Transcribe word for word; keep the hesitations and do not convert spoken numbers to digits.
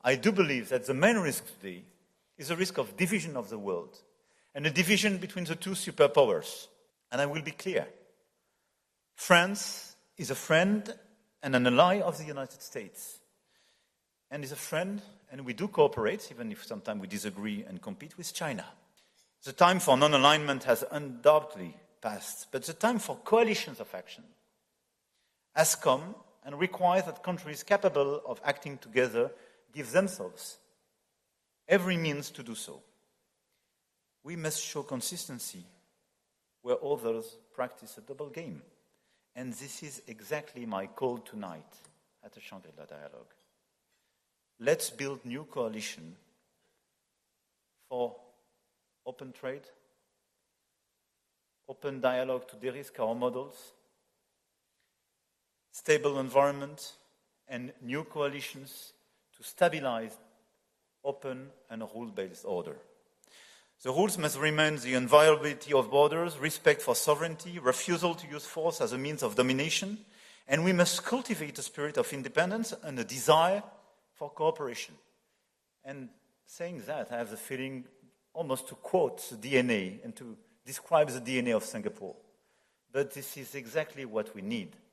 I do believe that the main risk today is a risk of division of the world and a division between the two superpowers. And I will be clear. France is a friend and an ally of the United States, and is a friend, and we do cooperate, even if sometimes we disagree and compete with China. The time for non-alignment has undoubtedly passed, but the time for coalitions of action has come and requires that countries capable of acting together give themselves every means to do so. We must show consistency where others practice a double game. And this is exactly my call tonight at the Shangri-La Dialogue. Let's build new coalition for open trade, open dialogue to de-risk our models, stable environment, and new coalitions to stabilize open and rule-based order. The rules must remain the inviolability of borders, respect for sovereignty, refusal to use force as a means of domination, and we must cultivate a spirit of independence and a desire for cooperation. And saying that, I have the feeling almost to quote the D N A and to describe the D N A of Singapore. But this is exactly what we need